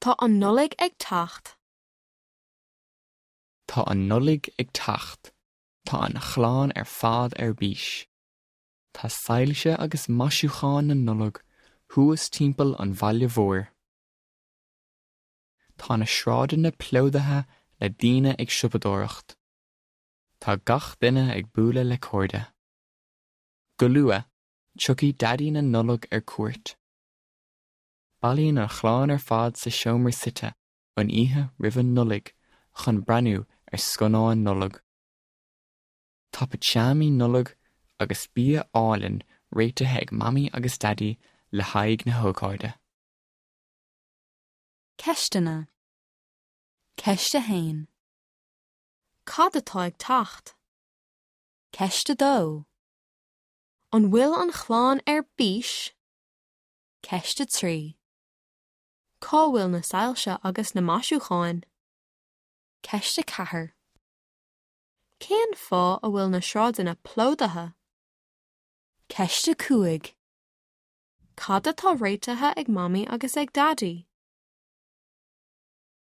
Tá an nullig ag tacht. Tá an nullig ag tacht. Tá an chláán fad bís. Tá sailse agus maisiúcháin na nullig thuas timpeall an bhaile mhór. Tá na sráide na plódathe le daoine ag siopadóireacht. Tá gach duine ag bualadh le cóirde. Go luath, tugadh daddy na nullig cuairt. Bailíonn an chláán fad sa seomra suite an oíche roimh nullig chun breathnú sconáin nullig. Tá piteamí nullig agus bia álainn réitethe ag mammy agus daddy le haghaidh na hócáide. Ceistena. Ceiste hain. Cad atá ag tacht. Ceiste dó. An bhfuil an chláán bís. Ceiste trí. Cá bhfuil na sailse agus na maisiúcháin. Ceiste cathair. Cén fá a bhfuil na sráide na plódathe. Ceiste cuaig. Cad atá réitethe ag mammy agus ag daddy.